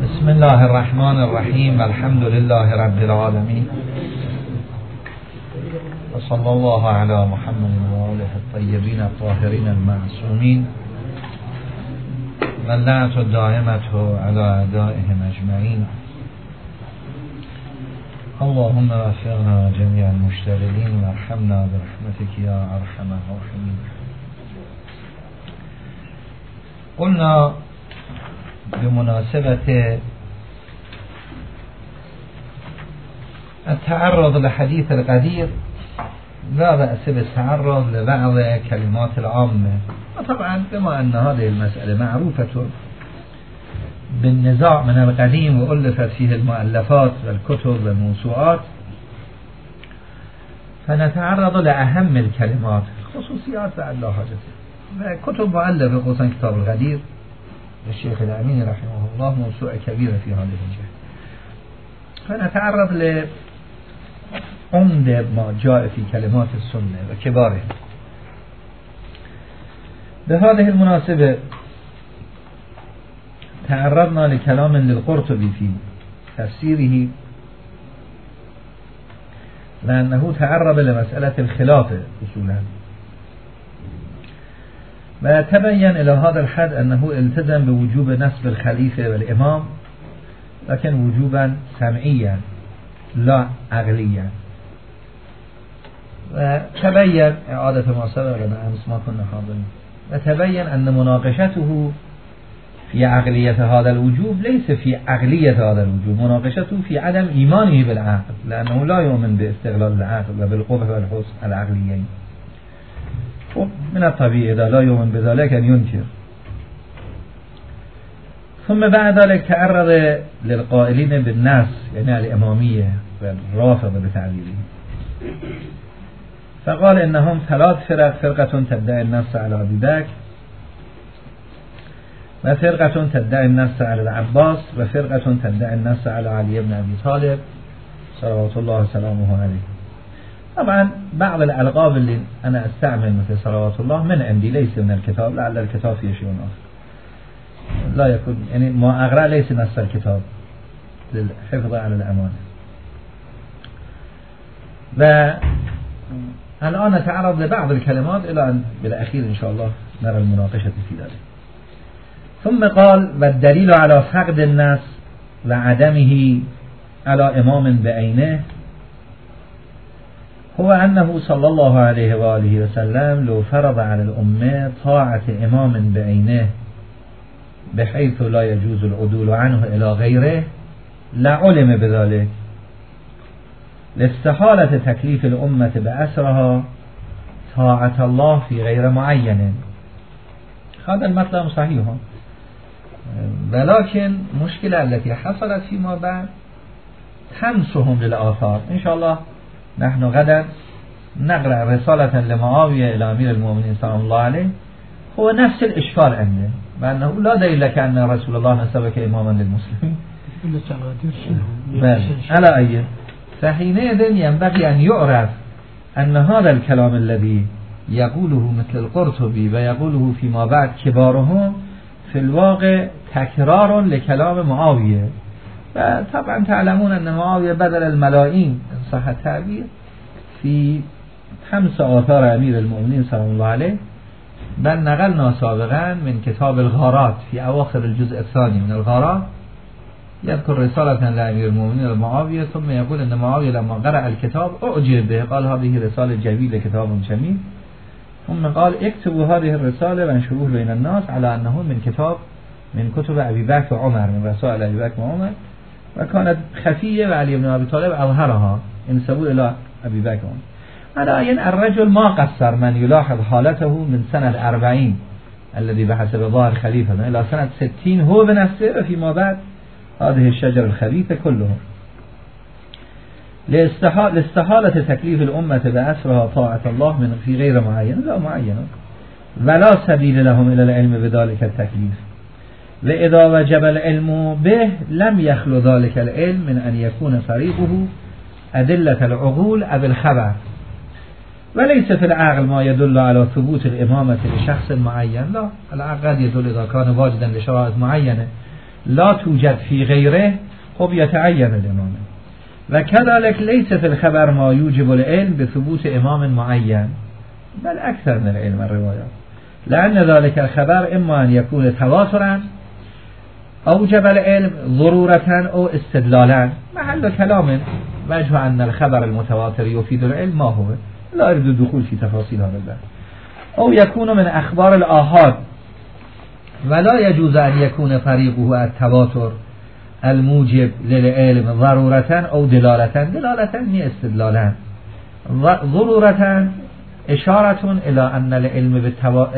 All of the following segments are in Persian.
بسم الله الرحمن الرحیم والحمد لله رب العالمین و صلی الله علی محمد و آله الطیبین الطاهرین المعصومین و اللعنة الدائمة علی اعدائهم اجمعین. اللهم وفقنا جميع المشتغلين وارحمنا برحمتك يا ارحم الراحمين. قلنا بمناسبة التعرض لحديث القدير لا بأس بالتعرض لبعض كلمات العامة، وطبعا بما أن هذه المسألة معروفة بالنزاع من القديم وألفت فيه المؤلفات والكتب والموسوعات، فنتعرض لأهم الكلمات خصوصيات بعد لا حاجة. كتب مؤلفة خصوصا كتاب القدير للشيخ الأمين رحمه الله موسوعة كبيرة في هذه الجهة، فنتعرض لعمدة ما جاء في كلمات السنة وكبارها. بهذه المناسبة تعرضنا لكلام للقرطبي في تفسيره، لأنه تعرض لمسألة الخلافة أصولا، وتبين إلى هذا الحد أنه التزم بوجوب نصب الخليفة والإمام، لكن وجوبا سمعيا لا عقليا. وتبين إعادة ما سبق لنا أمس ما كنا حاضرين، وتبين أن مناقشته في عقلية هذا الوجوب ليس في عقلية هذا الوجوب، مناقشته في عدم إيمانه بالعقل، لأنه لا يؤمن باستغلال العقل وبالقبح والحسن العقليين. من الطبيعي إذا لا يؤمن بذلك أن ينكر. ثم بعد ذلك تعرض للقائلين بالناس، يعني الإمامية والرافضة بتعبيره، فقال إنهم ثلاث فرق: فرقة تدعي النص على أبي بكر، وفرقة تدعي النص على العباس، وفرقة تدعي النص على علي بن أبي طالب صلوات الله وسلامه عليه. طبعا بعض الألقاب اللي أنا أستعمل مثل صلوات الله من عندي، ليس من الكتاب، لعل الكتاب فيه شيء آخر لا يكون، يعني ما أقرأ ليس نص الكتاب للحفظ على الأمانة. والآن نتعرض لبعض الكلمات إلى أن بالأخير إن شاء الله نرى المناقشة في ذلك. ثم قال: والدليل على فقد الناس وعدمه على إمام بعينه هو أنه صلى الله عليه وآله وسلم لو فرض على الأمة طاعة إمام بعينه بحيث لا يجوز العدول عنه إلى غيره لعلم بذلك، لاستحالة تكليف الأمة بأسرها طاعة الله في غير معين. هذا المطلب صحيح، ولكن مشكلة التي حصلت فيما بعد تنسهم للآثار. إن شاء الله نحن غدا نقرأ رسالة لمعاوية إلى أمير المؤمنين صلى الله عليه، هو نفس الإشكال عنده، بأنه لا دليل لك أن رسول الله نسبك إماما للمسلمين على أي. فحينئذ ينبغي أن يعرف أن هذا الكلام الذي يقوله مثل القرطبي ويقوله فيما بعد كبارهم في الواقع تكرار لكلام معاوية. وطبعا تعلمون أن معاوية بدل الملايين إن صح التعبير في 5 آثار أمير المؤمنين صلى الله عليه، بل نقلنا سابقا من كتاب الغارات في أواخر الجزء الثاني من الغارات يذكر رسالة لأمير المؤمنين لمعاوية، ثم يقول أن معاوية لما قرأ الكتاب أعجب به، قال هذه رسالة جميلة، كتاب جميل، ثم قال اكتبوا هذه الرسالة وانشروه بين الناس على أنه من كتب أبي بكر وعمر، من رسائل أبي بكر وعمر، وكانت خفية وعلي بن أبي طالب أظهرها انسبوا إلى أبي بكر وعمر. على أين الرجل ما قصر من يلاحظ حالته من سنة 40 الذي بحسب ظاهر خليفة إلى سنة 60 هو بنفسه، وفيما بعد هذه الشجرة الخبيثة كلهم، لاستحالة تكليف الأمة بأسرها طاعة الله من في غير معين لا معين، ولا سبيل لهم إلى العلم بذلك التكليف، وإذا وجب العلم به لم يخلو ذلك العلم من أن يكون طريقه أدلة العقول أو الخبر، وليس في العقل ما يدل على ثبوت الإمامة لشخص معين، لا، العقل يدل إذا كان واجدا لشرائط معينة، لا توجد في غيره خب يتعين الامامه. و كذلك ليس في الخبر ما يوجب العلم بثبوت امام معين بل اكثر من العلم الروايات، لأن ذلك الخبر اما ان يكون تواترا اوجب العلم ضرورة او استدلالا. محل كلام وجه ان الخبر المتواتر يفيد العلم ما هو، لا اريد الدخول في تفاصيل هذا البحث. او يكون من اخبار الآحاد ولا يجوز ان يكون طريقه التواتر الموجب للعلم ضرورة او دلالة. دلالة هي استدلالا، ضرورة اشارة الى ان العلم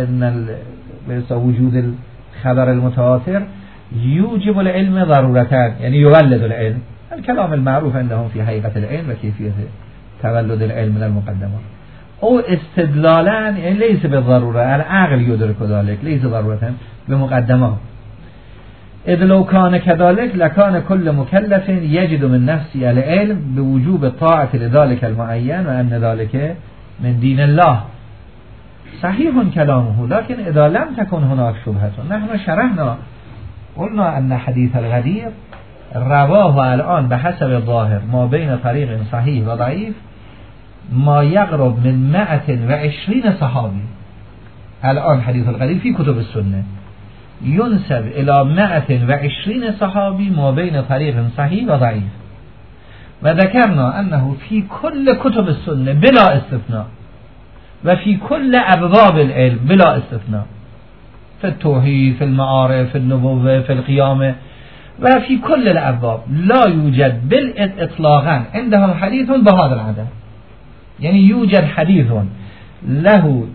وجود الخبر المتواتر يوجب العلم ضرورة، يعني يولد العلم. الكلام المعروف عندهم في حقيقة العلم وكيفية تولد العلم من المقدمات. او استدلالا يعني ليس بالضرورة، العقل يدرك ذلك، ليس ضرورة بمقدمات. اذ لو كان كذلك لكان كل مكلف يجد من نفسه العلم بوجوب الطاعة لذلك المعين وأن ذلك من دين الله. صحيح كلامه، لكن إذا لم تكن هناك شبهة، نحن شرحنا قلنا أن حديث الغدير رواه الآن بحسب الظاهر ما بين طريق صحيح و ضعيف ما يقرب من 120 صحابي. الآن حديث الغدير في كتب السنة ينسب إلى 120 صحابي ما بين طريق صحيح و ضعيف، وذكرنا أنه في كل كتب السنة بلا استثناء وفي كل أبواب العلم بلا استثناء، في التوحيد، في المعارف، في النبوة، في القيامة، وفي كل الأبواب لا يوجد بالإطلاقا عندهم حديث بهذا العدد. يعني يوجد حديث له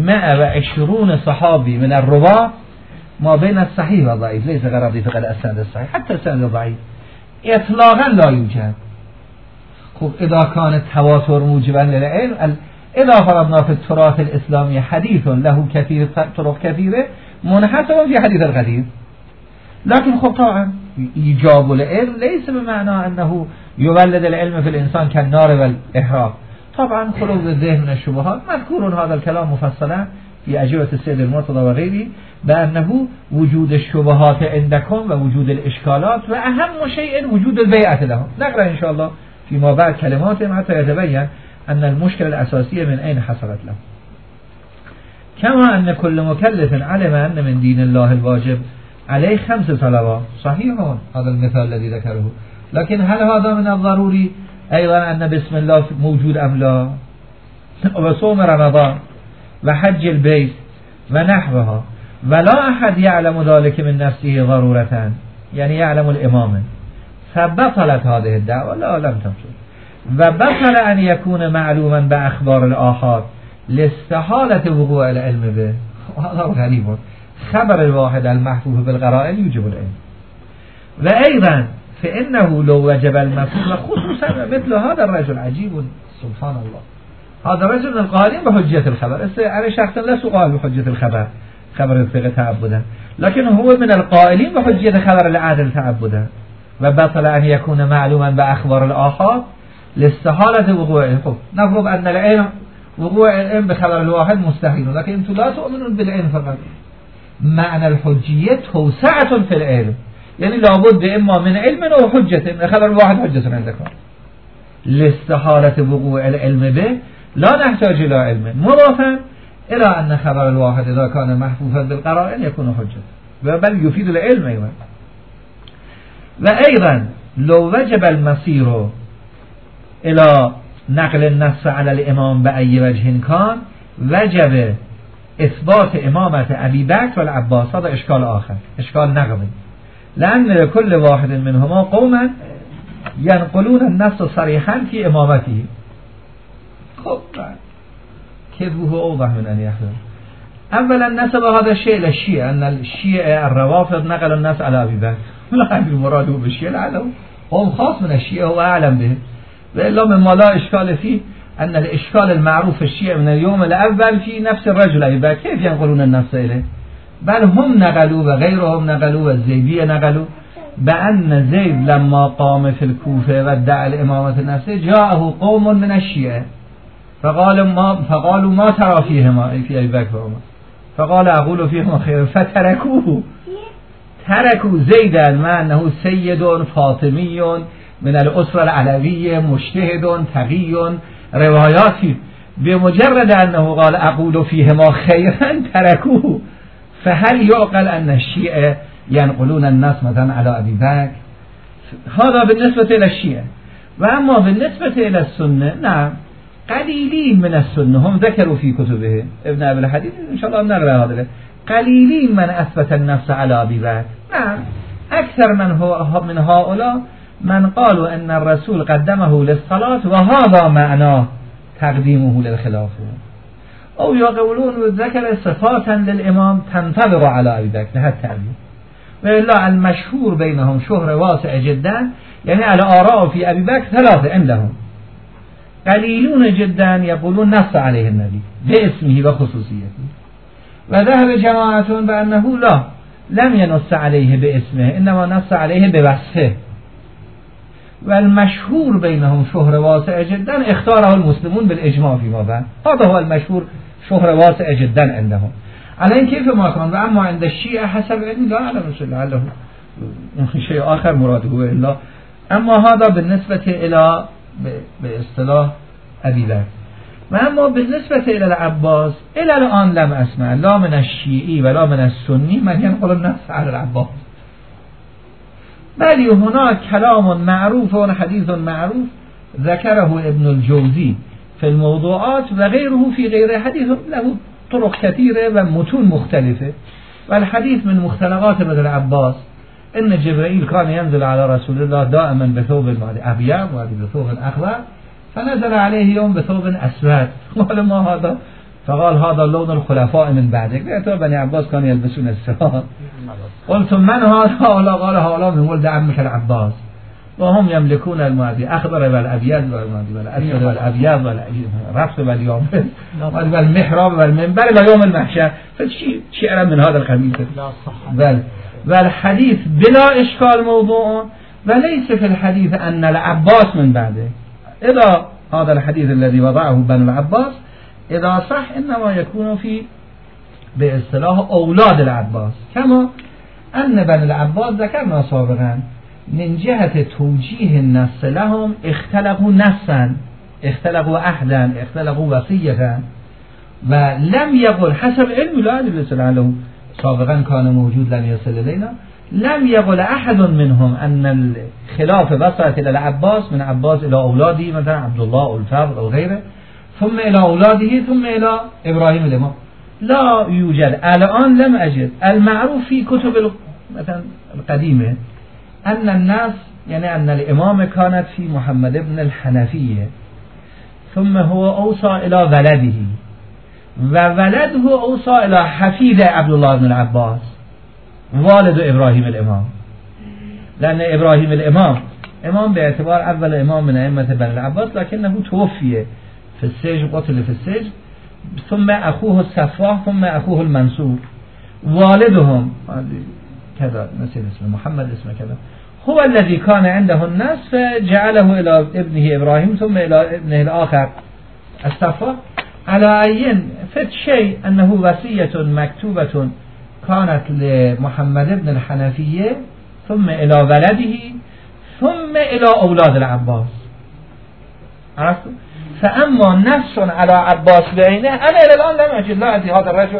120 صحابي من الرواة ما بين الصحيح والضعيف، ليس غرضي فقط السند الصحيح، حتى السند الضعيف إطلاقا لا يوجد. خب إذا كان التواتر موجبا للعلم، إذا فرضنا في التراث الإسلامي حديث له كثير طرق كثيرة منحصر في حديث الغدير، لكن خب طبعا إيجاب العلم ليس بمعنى أنه يولد العلم في الإنسان كالنار والإحراق. طبعا خلو الذهن من الشبهات، مذكور هذا الكلام مفصلا في أجوبة السيد المرتضى وغيره بأنه وجود الشبهات عندكم ووجود الإشكالات وأهم شيء وجود البيعة لهم. نقرأ إن شاء الله فيما بعد كلماتهم حتى يتبين أن المشكلة الأساسية من أين حصلت له. كما أن كل مكلف علم أن من دين الله الواجب عليه 5 صلوات. صحيح هذا المثال الذي ذكره، لكن هل هذا من الضروري أيضا أن بسم الله موجود أم لا؟ وصوم رمضان وحج البيت ونحوها، ولا أحد يعلم ذلك من نفسه ضرورة، يعني يعلم الإمام، فبطلت هذه الدعوة لا لم تبطل. وبطل أن يكون معلوما بأخبار الآحاد لاستحالة وقوع العلم به. وهذا غريب، خبر الواحد المحفوظ بالقرائن يوجب العلم. وأيضا فإنه لو وجب المفهوم، خصوصا مثل هذا الرجل عجيب سبحان الله، هذا الرجل من القائلين بحجة الخبر، أنا شخصا لا سؤال بحجة الخبر، خبر الثقة تعبدا، لكن هو من القائلين بحجة خبر العادل تعبدا. وبطل أن يكون معلوما بأخبار الآحاد لاستحالة وقوع الحكم. نفرض أن العلم وقوع العلم بخبر الواحد مستحيل، لكن أنتم لا تؤمنون بالعلم فقط. معنى الحجية توسعة في العلم، يعني لابد إما من علم أو حجة، خبر الواحد حجة عندكم. لاستحالة وقوع العلم به لا نحتاج إلى علم، مضافا إلى أن خبر الواحد إذا كان محفوظا بالقرائن يكون حجة، بل يفيد العلم أيضا. وأيضا لو وجب المصير إلى نقل النص على الإمام بأي وجه كان وجب إثبات إمامة أبي بكر والعباس. هذا إشكال آخر، إشكال نقضي، لأن لكل واحد منهما قوما ينقلون النص صريحا في إمامته. كذبه أوضح من أن يحضر. أولا نسب هذا الشيء للشيعة، أن الشيعة الروافض نقل الناس على أبي بكر، لا المراد بالشيعة لعله هم خاص من الشيعة هو أعلم به. وإلا مما لا إشكال فيه أن الإشكال المعروف في الشيعة من اليوم الأول في نفس الرجل أبي بكر، كيف ينقلون النص إليه؟ بل هم نقلوا وغيرهم نقلوا والزيدية نقلوا بأن زيد لما قام في الكوفة وادعى الإمامة نفسه جاءه قوم من الشيعة فقالوا ما ترى فيهما، أي في أبي بكر وعمر، فقال أقول فيهما خير، فتركوه، ترکو زیدا مع انه سید فاطمی من الاسره العلویه مجتهد تقی روایاتی بمجرد انه قال اقول فيهما خيرا تركوه. فهل يعقل ان الشيعة ينقلون الناس مثلا على ابي بكر؟ هذا بالنسبة الى الشيعة. واما بالنسبة الى السنة نعم قليلين من السنة هم ذكروا في كتبه ابن ابي الحديث ان شاء الله نقرأ هذا قليلين من اثبت النفس على ابي بكر. نعم اكثر من هؤلاء من قالوا ان الرسول قدمه للصلاة وهذا معناه تقديمه للخلافة، او يقولون ذكر صفاتا للامام تنطبق على ابي بكر لهذا التعبير. وإلا المشهور بينهم شهرة واسعة جدا، يعني على آراء في أبي بكر ثلاثة عندهم، قليلون جدا يقولون نص عليه النبي باسمه وخصوصيته، وذهب جماعة بأنه لا لم ينص عليه باسمه إنما نص عليه بوصفه. والمشهور بينهم شهرة واسعة جدا اختاره المسلمون بالإجماع فيما بعد، هذا هو المشهور شهرة واسعة جدا عندهم. على كيف ما كان. أما عند الشيعة حسب علمي لا أعلم لعله شيء آخر مراده إلا. أما هذا بالنسبة إلى باصطلاح أبي بكر. وأما بالنسبة إلى العباس إلى الآن لم أسمع لا من الشيعي ولا من السني من ينقل النص على العباس، بل هناك كلام معروف وحديث معروف ذكره ابن الجوزي في الموضوعات وغيره في غير حديث له طرق كثيرة ومتون مختلفة. والحديث من مختلقات ابن العباس إن جبرائيل كان ينزل على رسول الله دائما بثوب أبيض وبثوب أخضر، فنزل عليه يوم بثوب أسود. قال ما هذا؟ فقال هذا لون الخلفاء من بعدك. لأتوا بني عباس كانوا يلبسون السواد. قلت من هذا؟ قال هؤلاء من ولد عمك العباس وهم يملكون المعدي أخضر والأبيض والأسود والأبيض والرفض واليوم والمحراب والمنبر ويوم المحشر. فشيء من هذا القبيل. والحديث بلا إشكال موضوع، وليس في الحديث أن العباس من بعده. إذا هذا الحديث الذي وضعه بن العباس إذا صح إنما يكون في باصطلاح أولاد العباس، كما أن بن العباس ذكرنا سابقا من جهة توجيه النص لهم اختلقوا نصا اختلقوا عهدا اختلقوا وصية، ولم يقل حسب علم لا يدرس له سابقا كان موجود لم يصل إلينا، لم يقل أحد منهم أن الخلاف وصلت إلى العباس من عباس إلى أولاده مثلا عبد الله أو الفضل أو غيره ثم إلى أولاده ثم إلى إبراهيم الإمام. لا يوجد الآن لم أجد. المعروف في كتب مثلا القديمة أن الناس يعني أن الإمام كانت في محمد بن الحنفية ثم هو أوصى إلى ولده وولده أوصى إلى حفيد عبد الله بن العباس والد إبراهيم الإمام، لأن إبراهيم الإمام إمام باعتبار أول إمام من أئمة بني العباس لكنه توفي في السجن قتل في السجن ثم أخوه الصفاح ثم أخوه المنصور والدهم كذا نسيت اسمه محمد اسمه كذا هو الذي كان عنده الناس فجعله إلى ابنه إبراهيم ثم إلى ابنه الآخر الصفاح. على أين فت شيء أنه وصية مكتوبة كانت لمحمد بن الحنفية ثم إلى ولده ثم إلى أولاد العباس. عرفتوا؟ فأما نفس على عباس بعينه أنا إلى الآن لم أجد لا أدري هذا الرجل،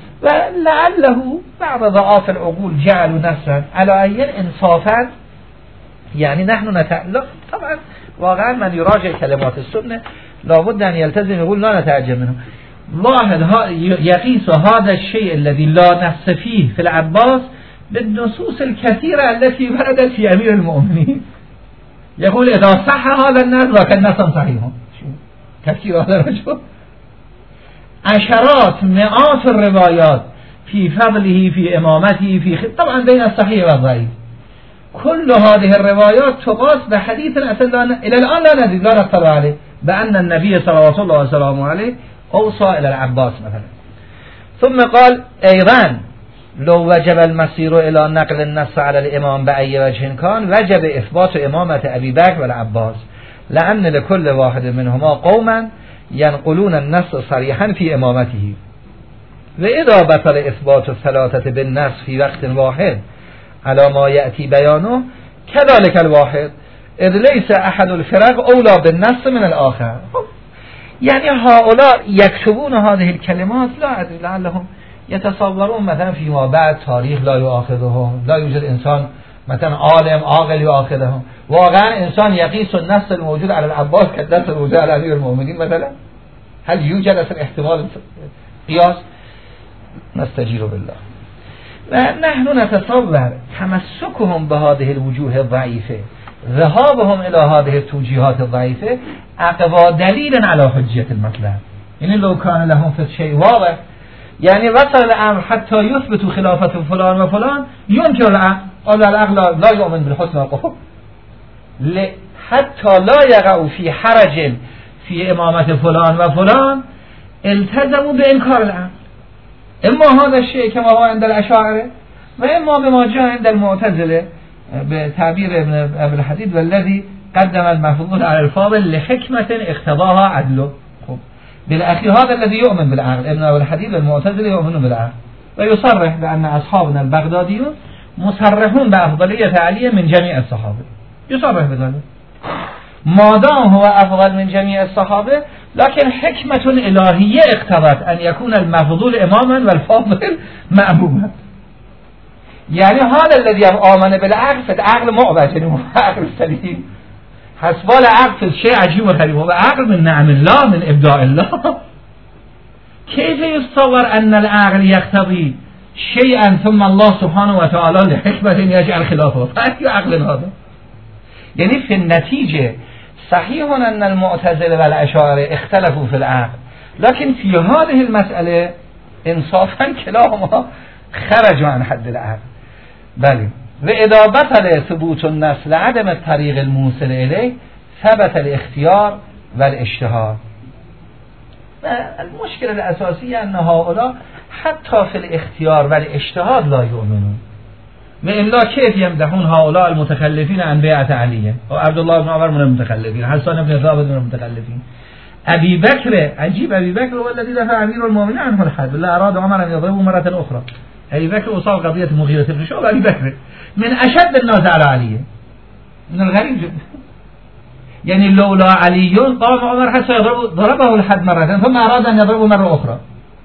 ولعله بعض ضعاف العقول جعلوا نفسا على أي إنصافا. يعني نحن طبعا واقعا من يراجع كلمات السنة لابد أن يلتزم يقول لا نتعجب منه. لاحظ يقيس هذا الشيء الذي لا نص فيه في العباس بالنصوص الكثيرة التي وردت في أمير المؤمنين. يقول إذا صح هذا النص لكن نصا صحيح. كثير هذا الرجل عشرات مئات الروايات في فضله في إمامته في طبعا بين الصحيح والضعيف. كل هذه الروايات تقاس بحديث أصلا إلى الآن لا ندري لا نطلع عليه بأن النبي صلى الله عليه وسلم عليه أوصى إلى العباس مثلا. ثم قال أيضا لو وجب المسير إلى نقل النص على الإمام بأي وجه كان وجب إثبات إمامة أبي بكر والعباس، لأن لكل واحد منهما قوما ينقلون النص صريحا في إمامته. وإذا بطل إثبات الثلاثة بالنص في وقت واحد على ما یأتی بیانه كذلك الواحد اذ ليس احد الفرق اولى بالنص من الاخر. يعني هؤلاء يكتبون هذه الكلمات لا ادري لعلهم يتصورون مثلا فيما بعد تاريخ لا يؤاخذهم، لا يوجد انسان مثلا عالم عاقل يؤاخذهم. واقعا انسان يقيس النص الموجود على العباس كالنص الموجود على امير المؤمنين مثلا؟ هل يوجد اصلا احتمال قياس؟ نستجير بالله. ونحن نتصور تمسكهم بهذه الوجوه الضعيفة، ذهابهم إلى هذه التوجيهات الضعيفة أقوى دليل على حجية المطلب. يعني لو كان لهم في الشيء واضح، يعني وصل الأمر حتى يثبتوا خلافة فلان وفلان، ينكر العقل، قال العقل لا يؤمن بالحسن والقبح، حتى لا يقعوا في حرج في إمامة فلان وفلان التزموا بإنكار العقل. اما هذا الشيء كما هو عند الأشاعرة، وإما بما جاء عند المعتزلة بتعبير ابن أبي الحديد والذي قدم المفضول على الفاضل لحكمة اقتضاها عدله. بالأخير هذا الذي يؤمن بالعقل، ابن أبي الحديد والمعتزلة يؤمنون بالعقل، ويصرح بأن أصحابنا البغداديون مصرحون بأفضلية علي من جميع الصحابة، يصرح بذلك ما دام هو أفضل من جميع الصحابة، لكن حكمة إلهية اقتضت أن يكون المفضول إماما والفاضل مأموما. يعني هذا الذي آمن بالعقل فالعقل معوج، يعني هو عقل سليم، حسب العقل شيء عجيب وغريب، هو عقل من نعم الله من إبداع الله. كيف يتصور أن العقل يقتضي شيئا ثم الله سبحانه وتعالى لحكمة يجعل خلافه؟ فأي عقل هذا؟ يعني في النتيجة صحيح أن المعتزلة والأشاعرة اختلفوا في العقل، لكن في هذه المسألة انصافا كلاهما خرجوا عن حد العقل. بله. وإذا بطل ثبوت النص لعدم الطريق الموصل إليه ثبت الاختيار والاجتهاد. المشكلة الأساسية أن هؤلاء حتى في الاختيار والاجتهاد لا يؤمنون. وإلا كيف يمدحون هؤلاء المتخلفين عن بيعة علي؟ وعبد الله بن عمر من المتخلفين، حسان بن ثابت من المتخلفين، أبي بكر، عجيب، أبي بكر هو الذي دفع أمير المؤمنين عنه الحد، لا أراد عمر أن يضربه مرة أخرى. أبي بكر أصاب قضية مغيرة بن شعبة، أبي بكر من أشد الناس على علي، من الغريب جدا. يعني لولا علي قام عمر حتى ضربه الحد مرة ثم أراد أن يضربه مرة أخرى،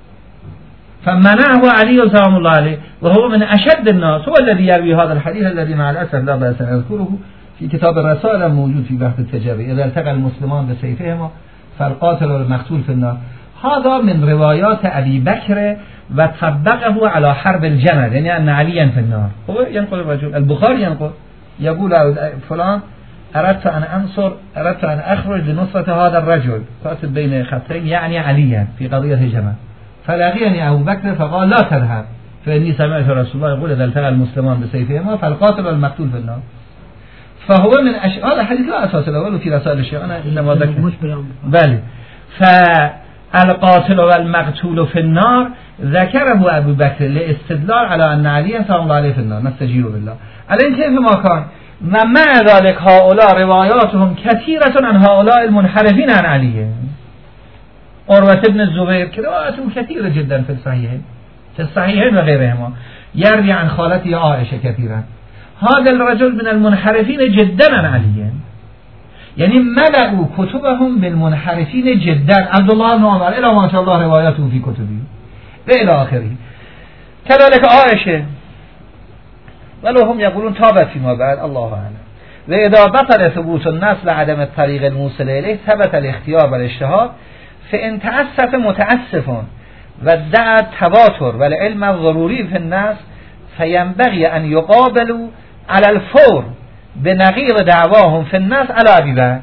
فمنعه علي سلام الله عليه، وهو من أشد الناس، هو الذي يروي هذا الحديث الذي مع الأسف لا بأس أن أذكره في كتاب الرسائل موجود في بحث التجاري، إذا التقى المسلمان بسيفهما فالقاتل والمقتول في النار. هذا من روايات أبي بكر وطبقه على حرب الجمل، يعني أن عليا في النار. هو ينقل الرجل، البخاري ينقل يقول فلان أردت أن أخرج لنصرة هذا الرجل قاتل بين خطين، يعني عليا في قضية الجمل، فلقيني أبو بكر فقال لا تذهب فإني سمعت رسول الله يقول إذا التقى المسلمان بسيفهما فالقاتل والمقتول في النار. فهو من هذا الحديث لا أساس له في رسائل الشيخ، أنا إنما ذكر. بله. فالقاتل والمقتول في النار ذكره أبو بكر لاستدلال على أن علي صلى الله عليه في النار، نستجير بالله. على كيف ما كان، ومع ذلك هؤلاء رواياتهم كثيرة عن هؤلاء المنحرفين عن علي. عروة بن الزبير رواياته كثيرة جدا في الصحيحين وغيرهما، يروي عن خالته عائشة كثيرا. هذا الرجل من المنحرفين جدا عن علي، يعني ملأوا كتبهم بالمنحرفين جدا. عبد الله بن عمر إلى ما شاء الله رواياته في كتبه وإلى آخره، كذلك عائشة، ولو هم يقولون تابت فيما بعد، الله أعلم. وإذا بطل ثبوت النص لعدم الطريق الموصل إليه ثبت الاختيار والاجتهاد، فإن تأسف متأسف وادعى التواتر والعلم الضروري في الناس فينبغي أن يقابلوا على الفور بنغير دعواهم في الناس على أبي بكر.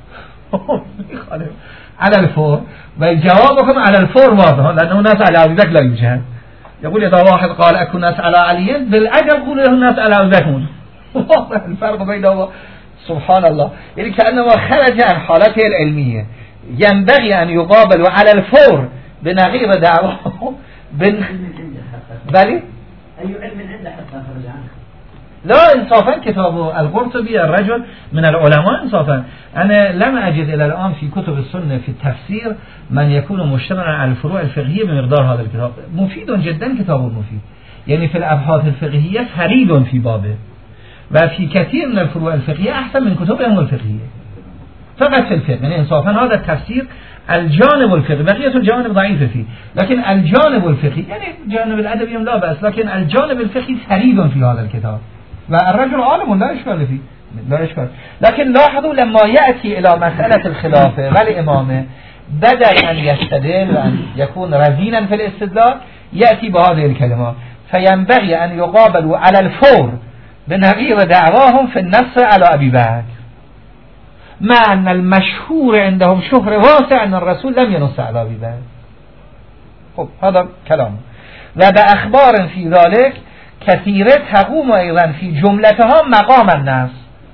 على الفور، وجوابهم على الفور واضح، لأنه الناس على أبي بكر لا يوجد. يقول إذا واحد قال أكو ناس على علي بالعجب قول له الناس على أبي بكر. الفرق بينهما سبحان الله، يعني كأنما خرج عن حالته العلمية. ينبغي أن يقابلوا على الفور بنغير دعواهم بلي أي علم عنده حتى خرج عنه. لا إنصافا كتاب القرطبي الرجل من العلماء إنصافا، أنا لم أجد إلى الآن في كتب السنة في التفسير من يكون مجتمعا على الفروع الفقهية بمقدار هذا الكتاب. مفيد جدا، كتاب مفيد، يعني في الأبحاث الفقهية فريد في بابه، وفي كثير من الفروع الفقهية أحسن من كتبهم الفقهية، فقط في الفقه. يعني إنصافا هذا التفسير الجانب الفقهي، بقية الجانب ضعيفة فيه، لكن الجانب الفقهي يعني جانب الأدبي لا بأس، لكن الجانب الفقهي فريد في هذا الكتاب، والرجل عالم لا إشكال فيه، لا إشكال. لكن لاحظوا لما يأتي إلى مسألة الخلافة والإمامة بدأ أن يستدل وأن يكون رزينا في الاستدلال، يأتي بهذه الكلمات: فينبغي أن يقابلوا على الفور بنظير دعواهم في النص على أبي بكر، مع أن المشهور عندهم شهر واسع أن الرسول لم ينص على أبي بكر. خب هذا كلام. وبأخبار في ذلك كثيرة تقوم أيضا في جملتها مقام النص.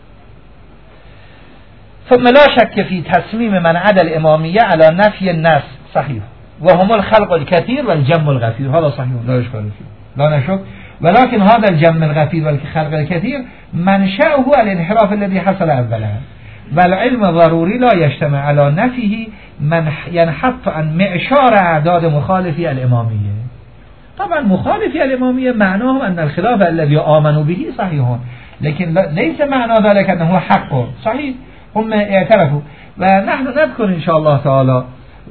ثم لا شك في تصميم من عدا الإمامية على نفي النص صحيح، وهم الخلق الكثير والجم الغفير، هذا صحيح لا إشكال فيه لا نشك. ولكن هذا الجم الغفير والخلق الكثير منشأه الانحراف الذي حصل أولا، والعلم ضروري لا يجتمع على نفيه من ينحط عن معشار أعداد مخالفي الإمامية. طبعا مخالفي الإمامية معناه أن الخلاف الذي آمنوا به صحيح، لكن ليس معنى ذلك أنه حق صحيح، هم اعترفوا. ونحن نذكر إن شاء الله تعالى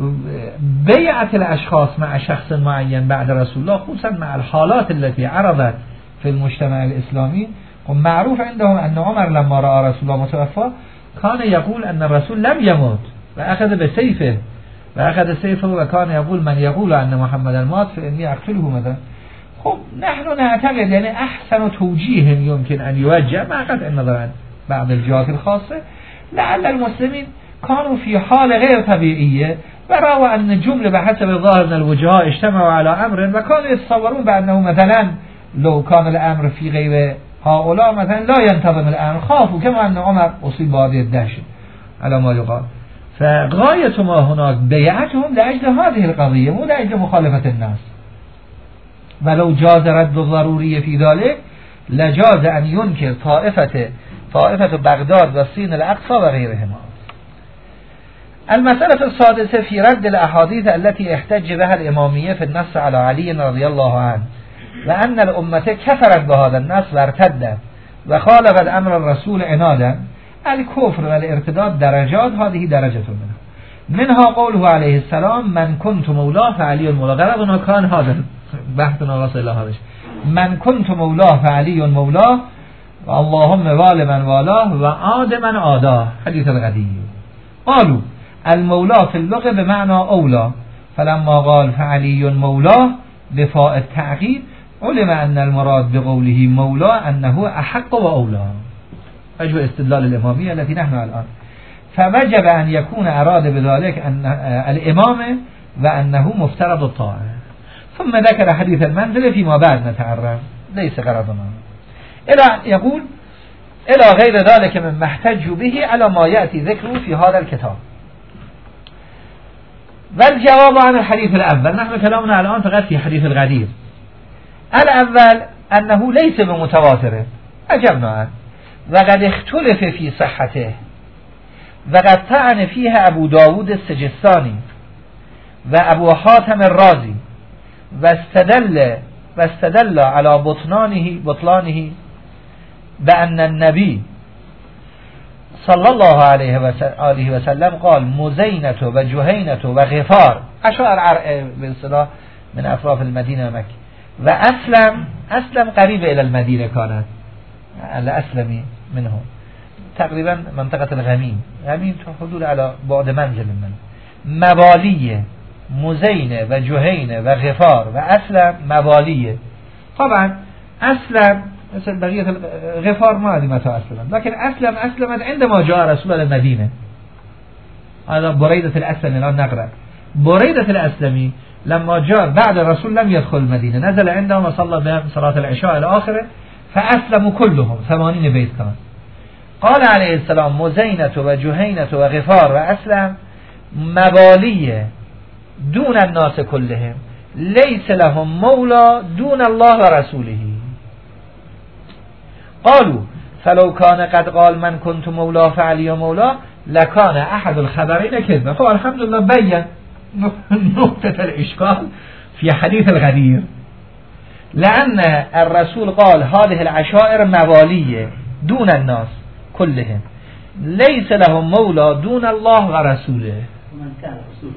بيعة الأشخاص مع شخص معين بعد رسول الله، خصوصا مع الحالات التي عرضت في المجتمع الإسلامي. معروف عندهم أن عمر لما رأى رسول الله متوفى كان يقول أن الرسول لم يموت، وأخذ بسيفه وكان يقول: من يقول أن محمد مات فإني أقتله مثلا. خب نحن نعتقد يعني أحسن توجيه يمكن أن يوجه مع قطع النظر عن بعض الجهات الخاصة، لعل المسلمين كانوا في حال غير طبيعية ورأوا أن جملة بحسب الظاهر من الوجهاء اجتمعوا على أمر، وكانوا يتصورون بأنه مثلا لو كان الأمر في غير هؤلاء مثلا لا ينتظم الأمر، خافوا كما أن عمر أصيب بهذه الدهشة على ما يقال. فغاية ما هناك بيعتهم لأجل هذه القضية مو لأجل مخالفة الناس. ولو جاز رد الضرورية في ذلك لجاز أن ينكر طائفة بغداد والصين الأقصى وغيرهما. المسألة السادسة في رد الأحاديث التي احتج بها الإمامية في النص على علي رضي الله عنه، وأن الأمة كفرت بهذا النص وارتدت وخالفت أمر الرسول عنادا. الكفر والارتداد درجات، هذه درجة منها قوله عليه السلام: من كنت مولاه فعلي مولاه. غرضنا كان هذا بحثنا وصل إلى هذا: من كنت مولاه فعلي مولاه، اللهم وال من والاه وعاد من عاداه. حديث الغدير. قالوا المولى في اللغة بمعنى أولى، فلما قال فعلي مولاه بفاء التعقيد علم أن المراد بقوله مولى أنه أحق وأولى. أجل استدلال الإمامية التي نحن الآن، فوجب أن يكون أراد بذلك أن الإمامة وأنه مفترض الطاعة. ثم ذكر حديث المنزل فيما بعد نتعرف، ليس غرضنا. إلى يقول إلى غير ذلك مما احتجوا به على ما يأتي ذكره في هذا الكتاب. والجواب عن الحديث الأول، نحن كلامنا الآن فقط في حديث الغدير. الأول أنه ليس بمتواتر، أجبنا عنه، وقد اختلف في صحته، وقد طعن فيها أبو داود السجستاني وأبو حاتم الرازي، واستدل على بطلانه بأن النبي صلى الله عليه وسلم قال مزينة وجهينة وغفار، أشهر بالصلاة من أطراف المدينة ومكة، وأسلم قريبة إلى المدينة، كانت الأسلمي منه تقريبا منطقة الغميم حدود على بعد منزل منه. مبالية مزينة وجهينة وغفار وأسلم مبالية. طبعا أسلم مثل بقية غفار ما أدري متى أسلم، لكن أسلمت عندما جاء رسول الله المدينة. هذا بريدة الأسلمي. الآن نقرأ بريدة الأسلمي لما جاء بعد الرسول لم يدخل المدينة، نزل عندهم وصلى بهم صلاة العشاء إلى آخره، فأسلموا كلهم 80 بيت كان. قال عليه السلام مزينة وجهينة وغفار وأسلم مبالية دون الناس كلهم، ليس لهم مولى دون الله ورسوله. قالوا فلو كان قد قال من كنت مولاه فعلي مولاه لكان أحد الخبرين كذبا. فالحمد لله بيّن نقطة الإشكال في حديث الغدير. لأن الرسول قال هذه العشائر موالية دون الناس كلهم ليس لهم مولى دون الله ورسوله. من كان رسول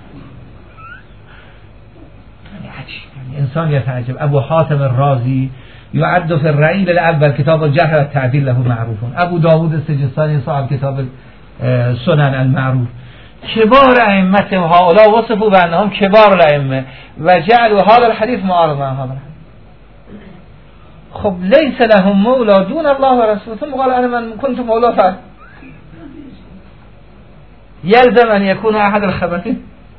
يعني انسان يتعجب. ابو حاتم الرازي يعد في الرعيل الاول كتاب الجرح والتعديل له معروف. ابو داود السجستاني صاحب كتاب سنن المعروف. كبار ائمه هؤلاء وصفوا بانهم كبار الائمه وجعلوا هذا الحديث معارضا عن هذا الحديث. خب ليس لهم مولى دون الله ورسوله. ثم قال انا من كنت مولى فعل يلزم ان يكون احد الخبثين.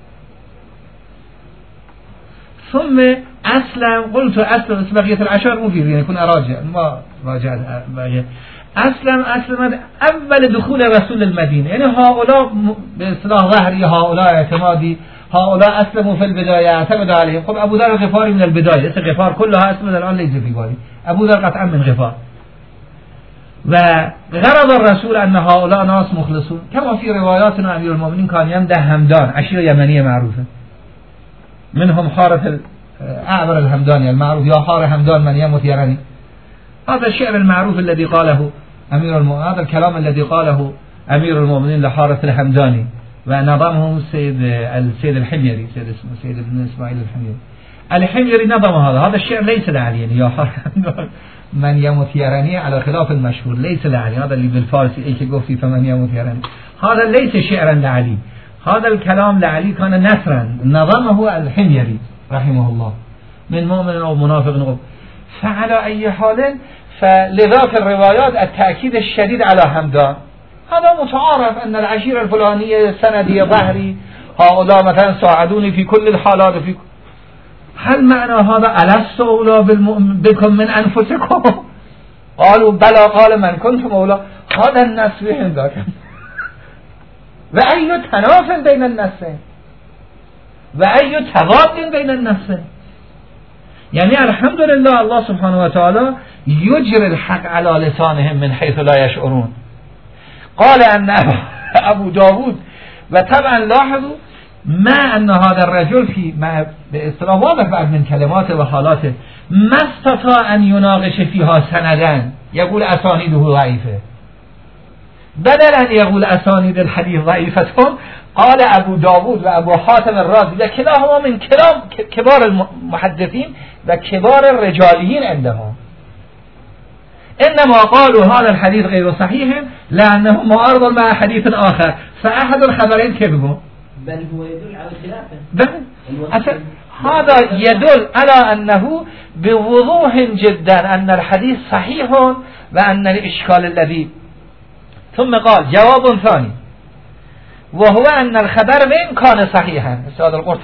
ثم اصلا قلت اصلا بقيه العشر مفيد يعني يكون راجع ما راجع اصلا اول دخول رسول المدينه يعني هؤلاء باصطلاح ظهري هؤلاء اعتمادي هؤلاء اسلموا في البدايه اعتمد عليهم. خب ابو ذر الغفاري من البدايه اسم غفار كلها اسم الان ليس في بالي. ابو ذر قطعا من غفار. وغرض الرسول ان هؤلاء ناس مخلصون كما في رواياتنا امير المؤمنين كان يمدح همدان عشيره يمنيه معروفه منهم حارث اعبر الهمداني المعروف يا حار همدان من يموت يرني. هذا الشعر المعروف الذي قاله امير المؤمنين هذا الكلام الذي قاله امير المؤمنين لحارث الهمداني ونظمه السيد الحميري سيد اسمه سيد ابن اسماعيل الحميري نظم هذا الشعر ليس لعلي يا حار همدان من يموت يرني على خلاف المشهور ليس لعلي. هذا اللي بالفارسي اي كيقول فمن يموت يرني هذا ليس شعرا لعلي. هذا الكلام لعلي كان نثرا نظمه الحميري رحمه الله من مؤمن أو منافق. فعلى أي حال فلذلك الروايات التأكيد الشديد على همدان. هذا متعارف أن العشيرة الفلانية سندي ظهري هؤلاء مثلا ساعدوني في كل الحالات في هل معنى هذا ألست أولى بكم من أنفسكم؟ قالوا بلى قال من كنت مولى. هذا الناس بهم ذاك وأي تناف بين النفسين وأي تضاد بين النفسين. يعني الحمد لله الله سبحانه وتعالى يجري الحق على لسانهم من حيث لا يشعرون. قال أن أبو داود وطبعا لاحظوا ما أن هذا الرجل في باصطلاح واضح بعد من كلماته وحالاته ما استطاع أن يناقش فيها سندا يقول أسانيده ضعيفة بدل أن يقول أسانيد الحديث ضعيفة قال أبو داود وأبو حاتم الرازي وكلاهما من كبار المحدثين وكبار الرجاليين عندهم إنما قالوا هذا الحديث غير صحيح لأنه معارض مع حديث آخر فأحد الخبرين كذبوا بل هو يدل على خلافه. هذا يدل على أنه بوضوح جدا أن الحديث صحيح وأن الإشكال الذي ثم قال جواب ثاني وهو أن الخبر وإن كان صحيحا استاذ القرطبي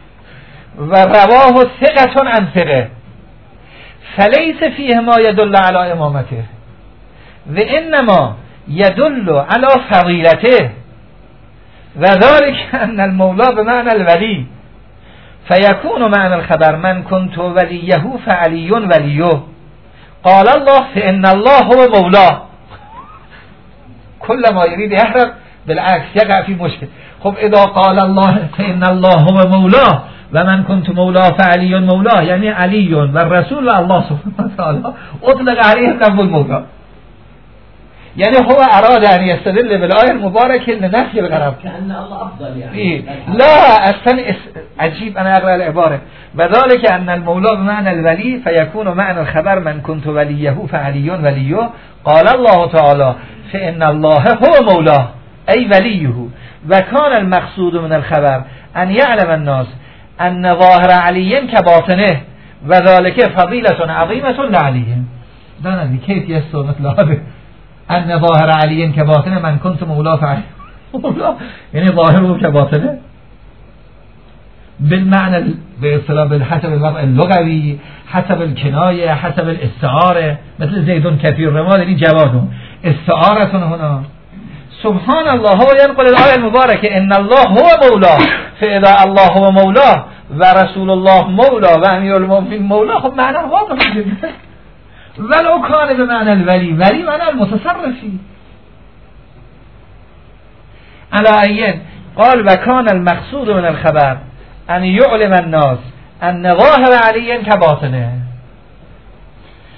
ورواه ثقة عن ثقة فليس فيه ما يدل على إمامته وإنما يدل على فضيلته وذلك أن المولى بمعنى الولي فيكون معنى الخبر من كنت وليه فعلي وليه. قال الله فإن الله هو مولاه. كل ما يريد يحرق بالعكس يقع في مشكل. خب إذا قال الله فإن الله هو مولاه ومن كنت مولاه فعلي مولاه يعني علي والرسول والله سبحانه وتعالى أطلق عليهم لفظ المولى. يعني هو أراد أن يستدل بالآية المباركة لنفي الغرب كأن الله أفضل يعني إيه؟ لا أصلا عجيب أنا أقرأ العبارة وذلك أن المولى بمعنى الولي فيكون معنى الخبر من كنت وليه فعلي وليه. قال الله تعالى فإن الله هو مولاه أي وليه. وكان المقصود من الخبر أن يعلم الناس أن ظاهر علي كباطنه وذلك فضيلة عظيمة لعليهم. دانا كيف يستوى مثل هذا أن ظاهر علي كباطنه من كنت مولاه فعلي مولاه يعني ظاهره كباطنه بالمعنى بالحسب الوضع اللغوي حسب الكناية حسب الاستعارة مثل زيد كثير رمال يعني جواده استعارة هنا. سبحان الله هو ينقل الآية المباركة إن الله هو مولاه فإذا الله هو مولاه ورسول الله مولاه وأمير المؤمنين مولاه خب معنى واضح جدا. ولو كان بمعنى الولي ولي معنى المتصرفي على أيين. قال وكان المقصود من الخبر أن يعلم الناس أن ظاهر علي كباطنه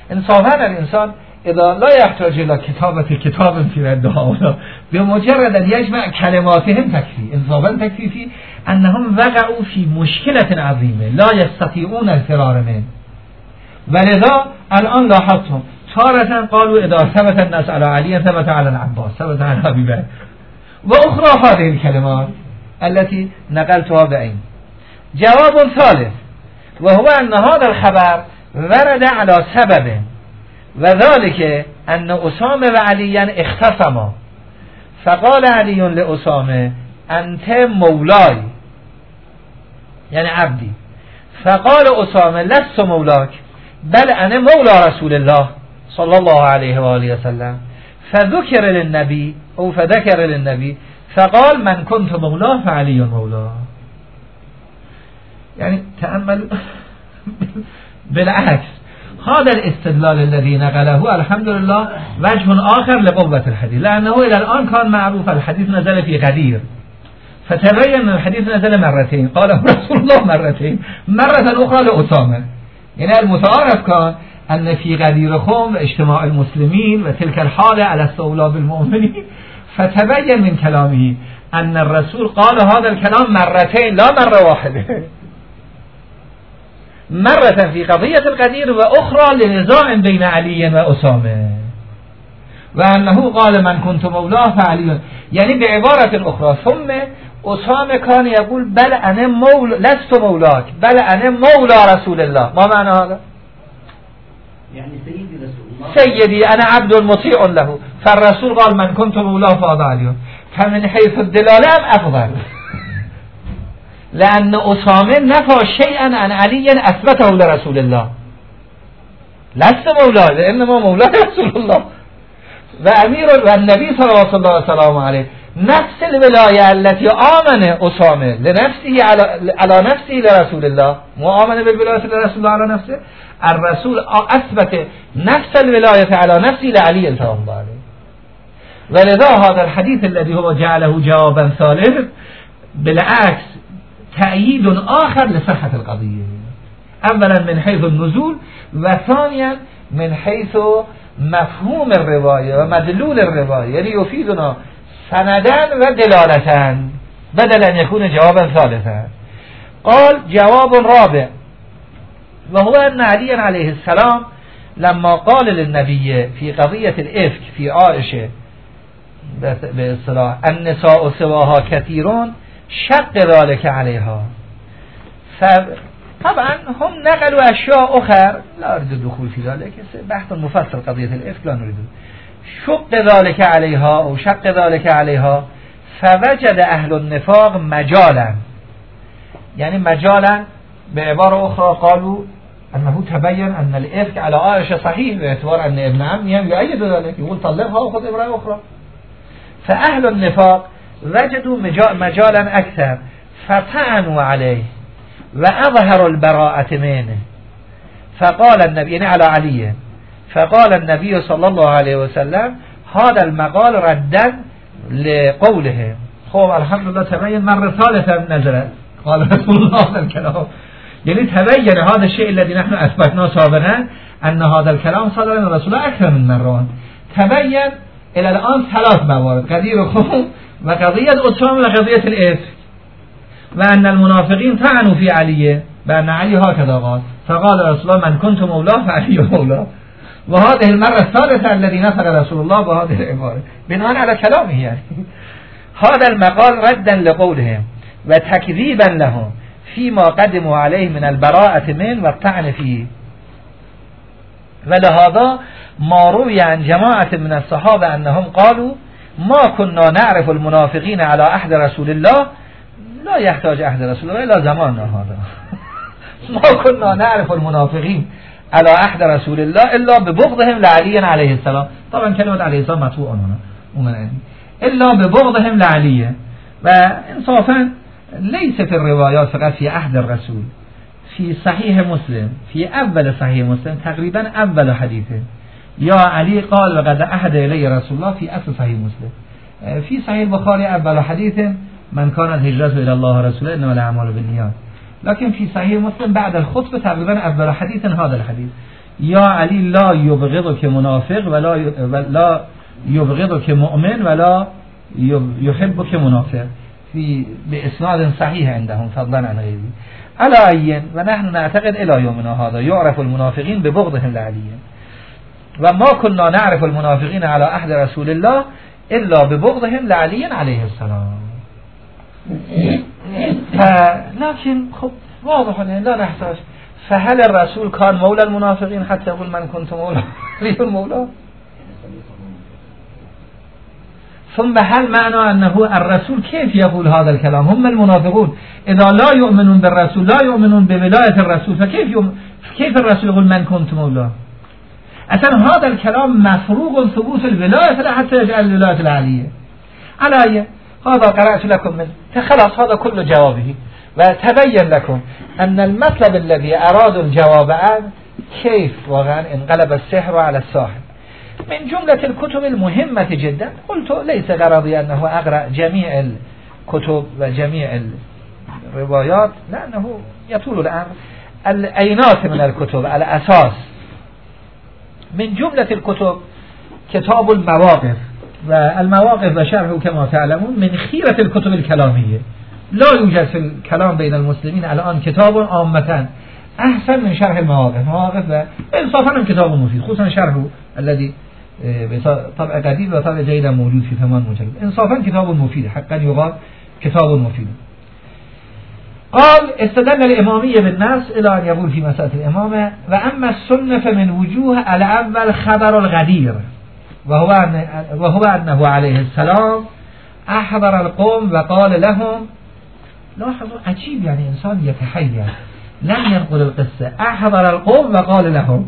انصافا الانسان اذا لا يحتاج الى كتابة كتاب في ردها بمجرد ان يجمع كلماتهم تكفي. انصافا تكفي في انهم وقعوا في مشكلة عظيمة لا يستطيعون الفرار منه. ولذا الان لاحظتم تارة قالوا اذا ثبت الناس على علي ثبت على العباس ثبت على ابي بكر، واخرى هذه الكلمات التي نقلتها بعين. جواب ثالث وهو ان هذا الخبر ورد على سبب، وذلك ان اسامه وعليا اختصما، فقال علي لاسامه انت مولاي يعني عبدي، فقال اسامه لست مولاك بل انا مولى رسول الله صلى الله عليه وآله وسلم، فذكر للنبي فقال من كنت مولاه فعلي مولاه. يعني تأمل بالعكس هذا الاستدلال الذي نقله الحمد لله وجه آخر لقوة الحديث، لأنه إلى الآن كان معروف الحديث نزل في غدير، فتبين أن الحديث نزل مرتين، قاله رسول الله مرتين، مرة أخرى لأسامة. يعني المتعارف كان أن في غدير خم اجتماع المسلمين وتلك الحالة على استولى بالمؤمنين، فتبين من كلامه أن الرسول قال هذا الكلام مرتين لا مرة واحدة، مرة في قضية الغدير وأخرى لنزاع بين علي وأسامة، وأنه قال من كنت مولاه فعلي، يعني بعبارة أخرى ثم أسامة كان يقول بل أنا لست مولاك بل أنا مولى رسول الله. ما معنى هذا؟ يعني سيدي رسول الله، سيدي أنا عبد مطيع له، فالرسول قال من كنت مولاه فهذا علي، فمن حيث الدلالة أفضل، لأن أسامة نفى شيئا عن علي أثبته لرسول الله، لست مولاه لأنما مولاه رسول الله وأمير والنبي صلى الله عليه وسلم عليه نفس الولاية التي آمن أسامة لنفسه على نفسه لرسول الله، مو آمن بالولاية لرسول الله على نفسه، الرسول أثبت نفس الولاية على نفسه لعلي صلى الله عليه. ولذا هذا الحديث الذي هو جعله جوابا ثالث بالعكس تأييد آخر لصحة القضية، أولا من حيث النزول وثانيا من حيث مفهوم الرواية ومدلول الرواية، يعني يفيدنا سندا ودلالة بدل أن يكون جوابا ثالثا. قال جواب رابع وهو أن علي عليه السلام لما قال للنبي في قضية الإفك في عائشة باصطلاح النساء سواها كثيرون شق ذلك عليها، طبعا هم نقلوا أشياء أخرى لا أريد الدخول في ذلك، بحث مفصل قضية الإفك لا نريد. شق ذلك عليها أو شق ذلك عليها، فوجد أهل النفاق مجالا، يعني مجالا بعبارة أخرى قالوا أنه تبين أن الإفك على عائشة صحيح باعتبار أن ابن عمها يؤيد ذلك، يقول طلقها وخذ امرأة أخرى. فأهل النفاق وجدوا مجالا أكثر فطعنوا عليه وأظهروا البراءة منه، فقال النبي يعني على علي، فقال النبي صلى الله عليه وسلم هذا المقال ردا لقوله. خب الحمد لله تبين مرة ثالثة نزلت قال رسول الله هذا الكلام، يعني تبين هذا الشيء الذي نحن أثبتناه سابقا أن هذا الكلام صدر من رسول الله أكثر من مرات، تبين إلى الآن ثلاث موارد غدير خم وقضية أسامة وقضية الإفك، وأن المنافقين طعنوا في علي بأن علي هكذا قال، فقال رسول الله من كنت مولاه فعلي مولاه، وهذه المرة الثالثة الذي نفر رسول الله بهذه العبارة بناء على كلامه، يعني هذا المقال ردا لقولهم وتكذيبا لهم فيما قدموا عليه من البراءة من والطعن فيه. ولهذا ما روي عن جماعة من الصحابة أنهم قالوا ما كنا نعرف المنافقين على عهد رسول الله، لا يحتاج عهد رسول الله إلى زماننا هذا ما كنا نعرف المنافقين على عهد رسول الله إلا ببغضهم لعلي عليه السلام. طبعا كلمة عليه السلام مطبوع هنا إلا ببغضهم لعلي. وإنصافا ليس في الروايات فقط في عهد الرسول، في صحيح مسلم في أول صحيح مسلم تقريبا أول حديثه يا علي قال وقد أحد إلي رسول الله في أصل صحيح مسلم. في صحيح البخاري أول حديث من كانت هجرته إلى الله ورسوله إنما الأعمال بالنيات، لكن في صحيح مسلم بعد الخطبة تقريبا أول حديث هذا الحديث یا علی لا یبغض که منافق ولا یبغض که مؤمن ولا یحب که منافق به اسناد صحیح عندهم فضلا عن غیره علی عین و نحن نعتقد الی یومنا هذا یعرف المنافقین ببغضهم لعلی و ما كنا نعرف المنافقین علی عهد رسول الله الا ببغضهم لعلی علیه السلام. لكن خب واضح لا نحتاج. فهل الرسول كان مولى المنافقين حتى يقول من كنت مولى لي المولى؟ ثم هل معنى أنه الرسول كيف يقول هذا الكلام؟ هم المنافقون إذا لا يؤمنون بالرسول لا يؤمنون بولاية الرسول فكيف الرسول يقول من كنت مولى؟ أصلا هذا الكلام مفروغ ثبوت الولاية حتى يجعل الولاية العالية. على هذا قرأت لكم من خلاص هذا كل جوابه وتبين لكم أن المطلب الذي أراد الجواب عنه كيف واقعا انقلب السحر على الساحر. من جملة الكتب المهمة جدا قلت ليس غرضي أنه أقرأ جميع الكتب وجميع الروايات لأنه يطول الأمر. الأينات من الكتب على أساس من جملة الكتب كتاب المواقف والمواقف وشرحه كما تعلمون من خيرة الكتب الكلامية. لا يوجد في الكلام بين المسلمين الآن كتاب عامة أحسن من شرح المواقف. مواقف إنصافا كتاب مفيد خصوصا شرحه الذي طبع قديم وطبع جيد موجود في 8 مجلد. إنصافا كتاب مفيد حقا يقال كتاب مفيد. قال استدل الإمامية بالنص إلى أن يقول في مسألة الإمامة وأما السنة فمن وجوه الأول خبر الغدير وهو أنه عليه السلام أحضر القوم وقال لهم. لاحظوا عجيب يعني إنسان يتحير لم ينقل القصة أحضر القوم وقال لهم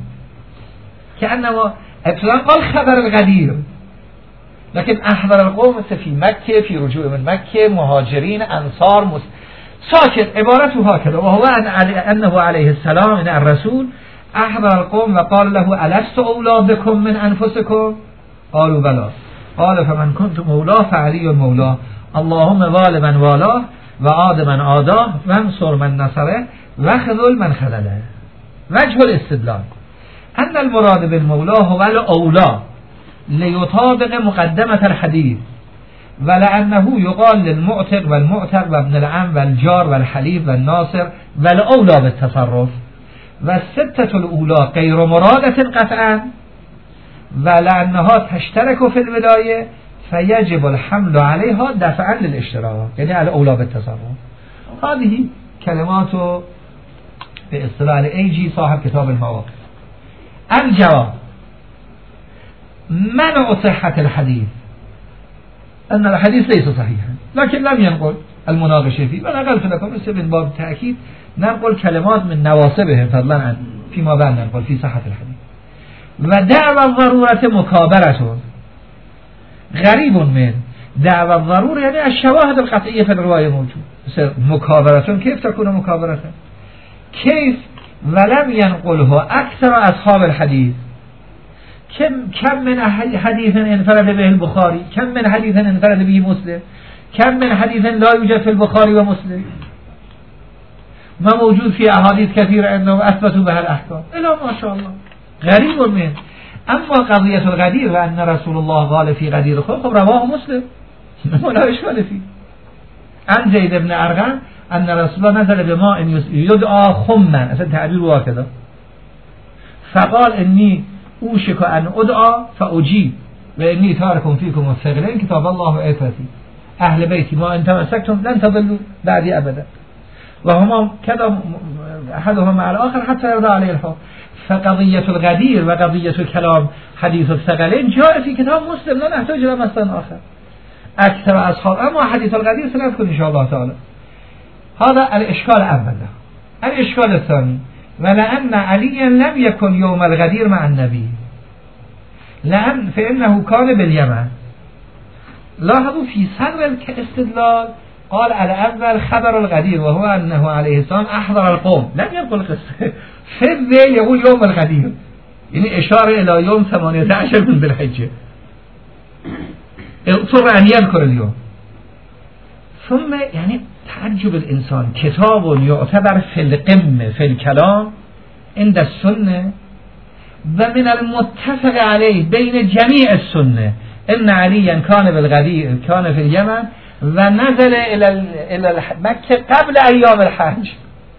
كأنه ابتداء قال خبر الغدير لكن أحضر القوم في مكة في رجوع من مكة مهاجرين أنصار ساكت عبارته هكذا وهو أنه عليه السلام إن الرسول أحضر القوم وقال له ألست أولى بكم من أنفسكم قالوا بلى قال فمن كنت مولاه فعلي مولاه اللهم وال من والاه وعاد من عاداه وانصر من نصره وخذل من خذله. وجه الاستدلال أن المراد بالمولى هو الأولى ليطابق مقدمة الحديث ولأنه يقال للمعتق والمعتق وابن العم والجار والحليف والناصر والأولى بالتصرف والستة الأولى غير مرادة قطعا ولأنها تشترك في الولاية فيجب الحمل عليها دفعا للاشتراك يعني الأولى بالتصرف. هذه كلمات باصطلاح ايجي صاحب كتاب المواقف. الجواب منع صحة الحديث أن الحديث ليس صحيحا لكن لم ينقل المناقشة فيه ونقلت لكم من باب التأكيد ننقل كلمات من نواصبهم فضلا عن فيما بعد ننقل في صحة الحديث. ودعوى الضرورة مكابرة غريب من دعوى الضرورة يعني الشواهد القطعية في الرواية موجود. مكابرة كيف تكون مكابرة؟ كيف ولم ينقله أكثر أصحاب الحديث. كم من حديث انفرد به البخاري كم من حديث انفرد به مسلم كم من حديث لا يوجد في البخاري ومسلم ما موجود في أحاديث كثيرة أنه أثبتوا بها الأحكام إلا ما شاء الله غريب من. أما قضية الغدير وأن رسول الله قال في غدير خب رواه مسلم ولا إشكال فيه. عن زيد بن أرغم أن رسول الله نزل بماء يدعى خما أصلا تعبير هكذا فقال إني أوشك أن أدعى فأجيب وإني تارك فيكم الثقلين كتاب الله وآياته أهل بيتي ما إن تمسكتم لن تضلوا بعدي أبدا وهما كذا أحدهما مع الآخر حتى يرضى عليه الحق. فقضية الغدير وقضية الكلام حديث الثقلين جاء في كتاب مسلم لا نحتاج إلى مثل آخر أكثر أصحاب. أما حديث الغدير سنذكر إن شاء الله تعالى. هذا الإشكال الأول. الإشكال الثاني ولأن عليا لم يكن يوم الغدير مع النبي فإنه كان باليمن. لاحظوا في سر الاستدلال قال الأول خبر الغدير وهو أنه عليه السلام أحضر القوم لم يقل قصة في الذيل يقول يوم الغدير يعني إشارة إلى يوم 18 من بالحجة اضطر أن يذكر اليوم. ثم يعني تعجب الإنسان كتاب يعتبر في القمة في الكلام عند السنة و من المتفق علیه بین جمیع السنه ان علی کان بالغدیر کان فی الیمن و نزل الى مکه قبل ایام الحج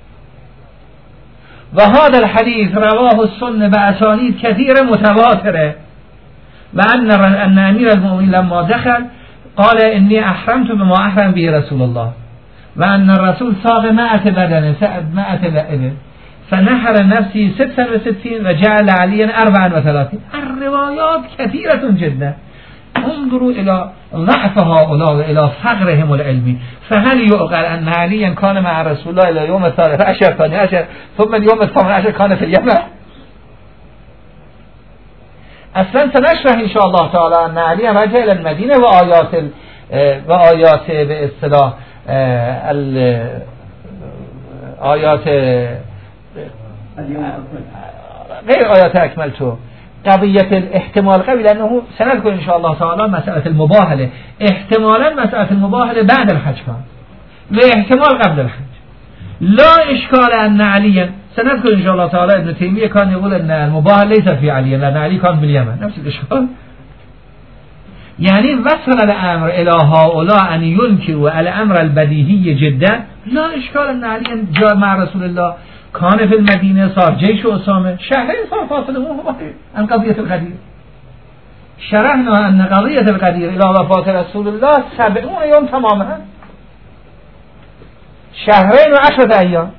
و هذا الحديث رواه السنه باسانید كثير متواتره و ان امیر المؤمنین لما دخل قال اني احرمت بما احرم به رسول الله و ان الرسول ساق 100 بدنه 100 لعبه فنحر نفسي 66 و جعل عليا 34. الروايات كثيرة جدا. انظروا الى ضعف هؤلاء والى فقرهم العلمي. فهل يعقل ان عليا كان مع رسول الله الى يوم 13 ثاني عشر ثم اليوم 18 كان في اليمن؟ اصلا سنشرح ان شاء الله تعالى ان علي رجع الى المدينه و آیات به اصطلاح آیات غير آيات أكملته قضية الاحتمال قبل لأنه سنذكر إن شاء الله تعالى مسألة المباهلة احتمالا مسألة المباهلة بعد الحج كان واحتمال قبل الحج لا إشكال أن عليا سنذكر إن شاء الله تعالى ابن تيمية كان يقول أن المباهلة ليس في علي لأن علي كان باليمن نفس الإشكال يعني وصل الأمر إلى هؤلاء أن ينكروا الأمر البديهي جدا لا إشكال أن عليا جاء مع رسول الله كان في المدينة صار جيش أسامة شهرين صار فاصله عن قضية الغدير شرحنا أن قضية الغدير إلى وفاة رسول الله 70 يوم تماما شهرين و10 أيام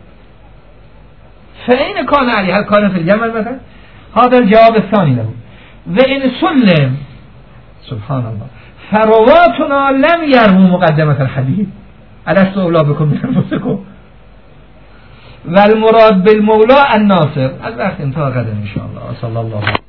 فأين كان علي هل كان في اليمن مثلا هذا الجواب الثاني له وإن سلم سبحان الله فرواتنا لم يرموا مقدمة الحديث ألست أولى بكم من أنفسكم والمراد بالمولى الناصر. الوقت انتهى غدا ان شاء الله. صلى الله